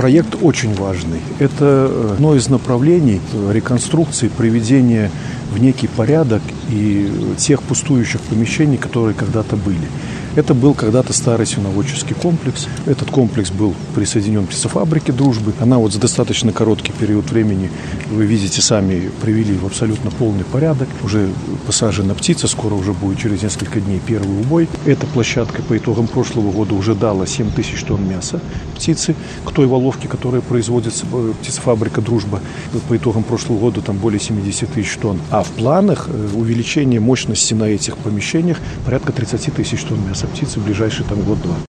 Проект очень важный. Это одно из направлений реконструкции, приведения в некий порядок и тех пустующих помещений, которые когда-то были. Это был когда-то старый свиноводческий комплекс. Этот комплекс был присоединен к птицефабрике «Дружбы». Она вот за достаточно короткий период времени, вы видите сами, привели в абсолютно полный порядок. Уже посажена птица, скоро уже будет через несколько дней первый убой. Эта площадка по итогам прошлого года уже дала 7 тысяч тонн мяса птицы к той воловке, которая производится птицефабрика «Дружба». По итогам прошлого года там более 70 тысяч тонн. А в планах увеличение мощности на этих помещениях порядка 30 тысяч тонн мяса птицы в ближайший год-два.